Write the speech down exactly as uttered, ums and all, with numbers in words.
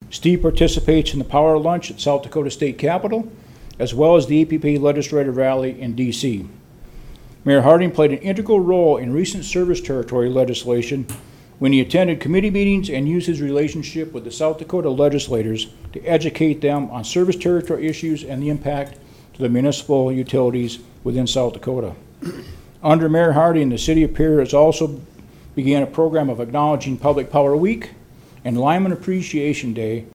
Steve participates in the Power Lunch at South Dakota State Capitol, as well as the A P P Legislative Rally in D C Mayor Harding played an integral role in recent service territory legislation when he attended committee meetings and used his relationship with the South Dakota legislators to educate them on service territory issues and the impact to the municipal utilities within South Dakota. Under Mayor Harding, the City of Pierre has also began a program of acknowledging Public Power Week and Lineman Appreciation Day